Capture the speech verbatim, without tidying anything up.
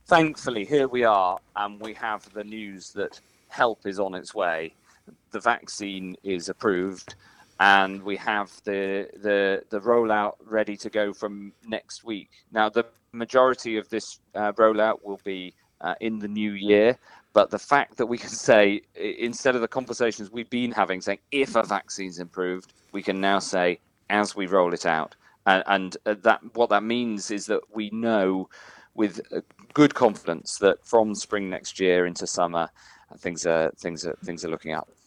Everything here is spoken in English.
thankfully, here we are, and we have the news that help is on its way. The vaccine is approved, and we have the the the rollout ready to go from next week. Now, the majority of this uh, rollout will be uh, in the new year, but the fact that we can say, instead of the conversations we've been having, saying if a vaccine's improved, we can now say as we roll it out. And, and uh, that what that means is that we know with uh, good confidence that from spring next year into summer, things are things are things are looking up.